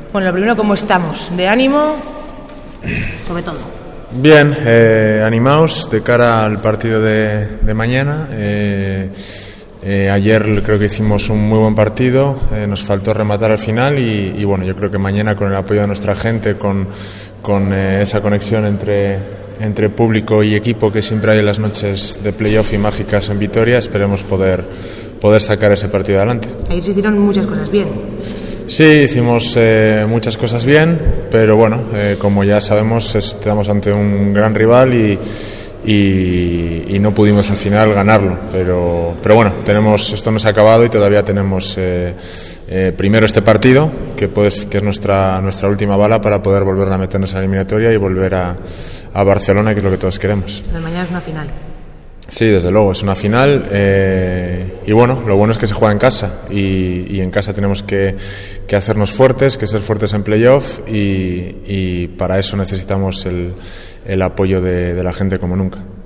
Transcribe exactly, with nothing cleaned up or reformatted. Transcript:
Bueno, lo primero, ¿cómo estamos? ¿De ánimo? Sobre todo. Bien, eh, animados de cara al partido de, de mañana. Eh, eh, ayer creo que hicimos un muy buen partido, eh, nos faltó rematar al final y, y bueno, yo creo que mañana con el apoyo de nuestra gente, con, con eh, esa conexión entre, entre público y equipo que siempre hay en las noches de playoff y mágicas en Vitoria, esperemos poder, poder sacar ese partido adelante. Ayer se hicieron muchas cosas bien. Sí, hicimos eh, muchas cosas bien, pero bueno, eh, como ya sabemos, estamos ante un gran rival y, y, y no pudimos al final ganarlo. Pero, pero bueno, tenemos, esto no se ha acabado y todavía tenemos eh, eh, primero este partido, que, pues, que es nuestra, nuestra última bala para poder volver a meternos en la eliminatoria y volver a, a Barcelona, que es lo que todos queremos. Pero mañana es una final. Sí, desde luego, es una final eh, y bueno, lo bueno es que se juega en casa y, y en casa tenemos que, que hacernos fuertes, que ser fuertes en playoff y, y para eso necesitamos el, el apoyo de, de la gente como nunca.